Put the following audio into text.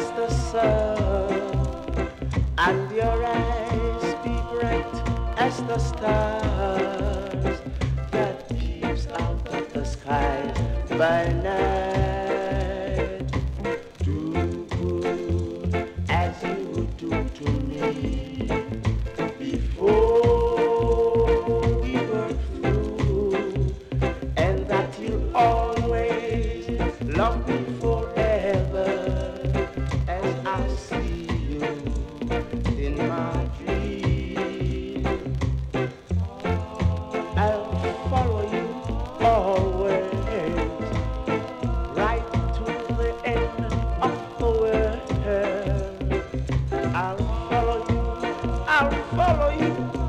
as the sun, and your eyes be bright as the stars that peeps out of the skies by night. Do good as you do to me before we were through, and that you'll always love me forever as I see you in my dream. I'll follow you always, right to the end of the world. I'll follow you, I'll follow you.